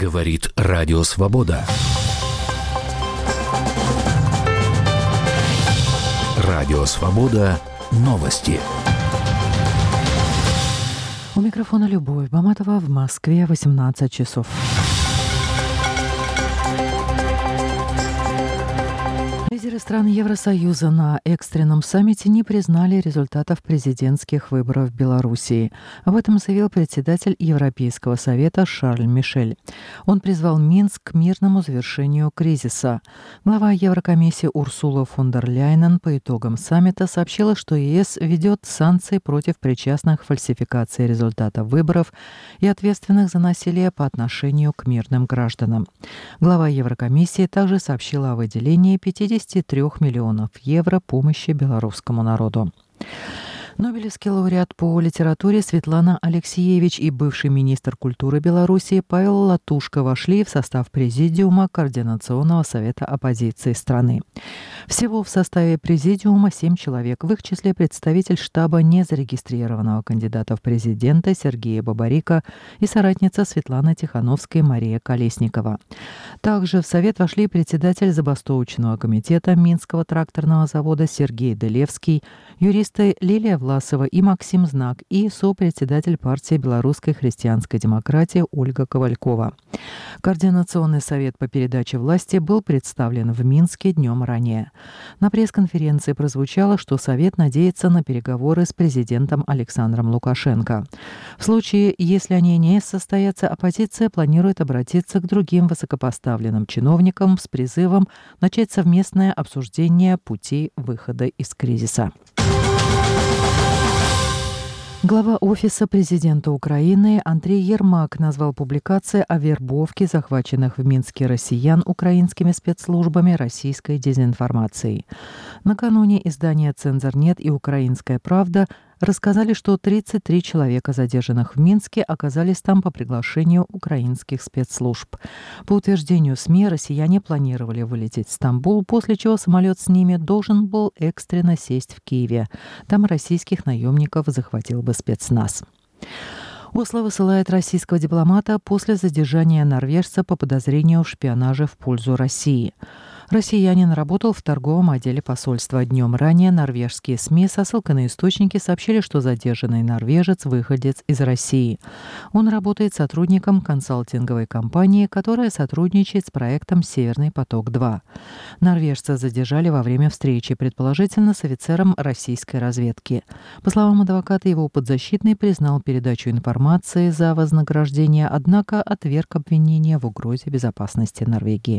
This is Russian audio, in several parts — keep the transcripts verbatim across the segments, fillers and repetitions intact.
Говорит Радио Свобода. Радио Свобода. Новости. У микрофона Любовь Баматова. В Москве восемнадцать часов. Лидеры стран Евросоюза на экстренном саммите не признали результатов президентских выборов в Белоруссии. Об этом заявил председатель Европейского совета Шарль Мишель. Он призвал Минск к мирному завершению кризиса. Глава Еврокомиссии Урсула фон дер Ляйнен по итогам саммита сообщила, что ЕС ведет санкции против причастных к фальсификации результатов выборов и ответственных за насилие по отношению к мирным гражданам. Глава Еврокомиссии также сообщила о выделении пятидесяти трёх миллионов евро помощи белорусскому народу. Нобелевский лауреат по литературе Светлана Алексиевич и бывший министр культуры Беларуси Павел Латушко вошли в состав Президиума Координационного совета оппозиции страны. Всего в составе Президиума семь человек, в их числе представитель штаба незарегистрированного кандидата в президенты Сергея Бабарика и соратница Светланы Тихановской Мария Колесникова. Также в совет вошли председатель забастовочного комитета Минского тракторного завода Сергей Делевский, юристы Лилия Власова и Максим Знак и сопредседатель партии Белорусской христианской демократии Ольга Ковалькова. Координационный совет по передаче власти был представлен в Минске днем ранее. На пресс-конференции прозвучало, что совет надеется на переговоры с президентом Александром Лукашенко. В случае, если они не состоятся, оппозиция планирует обратиться к другим высокопоставленным чиновникам с призывом начать совместное обсуждение путей выхода из кризиса. Глава Офиса президента Украины Андрей Ермак назвал публикации о вербовке захваченных в Минске россиян украинскими спецслужбами российской дезинформацией. Накануне издания «Цензор.нет» и «Украинская правда» рассказали, что тридцать три человека, задержанных в Минске, оказались там по приглашению украинских спецслужб. По утверждению СМИ, россияне планировали вылететь в Стамбул, после чего самолет с ними должен был экстренно сесть в Киеве. Там российских наемников захватил бы спецназ. Осло высылает российского дипломата после задержания норвежца по подозрению в шпионаже в пользу России. Россиянин работал в торговом отделе посольства. Днем ранее норвежские СМИ со ссылкой на источники сообщили, что задержанный норвежец – выходец из России. Он работает сотрудником консалтинговой компании, которая сотрудничает с проектом «Северный поток-два». Норвежца задержали во время встречи, предположительно с офицером российской разведки. По словам адвоката, его подзащитный признал передачу информации за вознаграждение, однако отверг обвинения в угрозе безопасности Норвегии.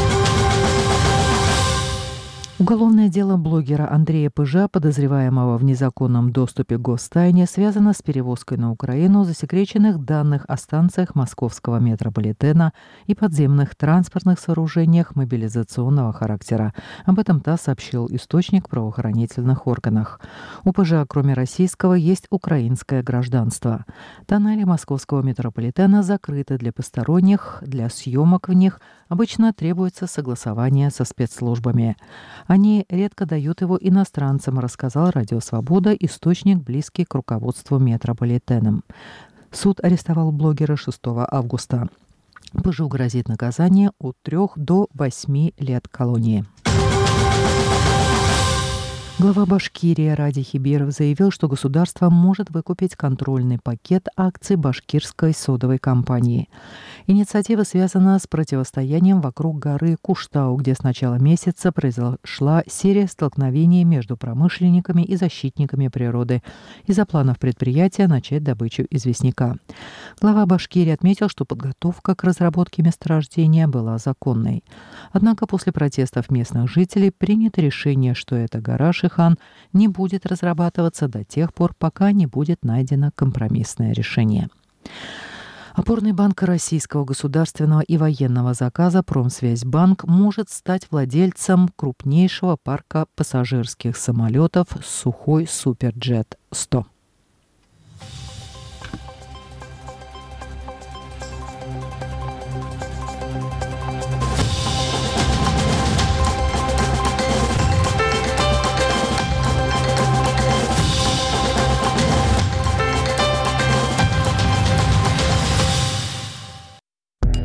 Уголовное дело блогера Андрея Пыжа, подозреваемого в незаконном доступе к гостайне, связано с перевозкой на Украину засекреченных данных о станциях московского метрополитена и подземных транспортных сооружениях мобилизационного характера. Об этом ТАСС сообщил источник в правоохранительных органах. У Пыжа, кроме российского, есть украинское гражданство. Тоннели московского метрополитена закрыты для посторонних, для съемок в них обычно требуется согласование со спецслужбами. Они редко дают его иностранцам, рассказал Радио Свобода, источник, близкий к руководству метрополитеном. Суд арестовал блогера шестого августа. Пыжу грозит наказание от трех до восьми лет колонии. Глава Башкирии Ради Хибиров заявил, что государство может выкупить контрольный пакет акций башкирской содовой компании. Инициатива связана с противостоянием вокруг горы Куштау, где с начала месяца произошла серия столкновений между промышленниками и защитниками природы из-за планов предприятия начать добычу известняка. Глава Башкирии отметил, что подготовка к разработке месторождения была законной. Однако после протестов местных жителей принято решение, что эта гора Шихан не будет разрабатываться до тех пор, пока не будет найдено компромиссное решение. Опорный банк российского государственного и военного заказа «Промсвязьбанк» может стать владельцем крупнейшего парка пассажирских самолетов «Сухой Суперджет сто».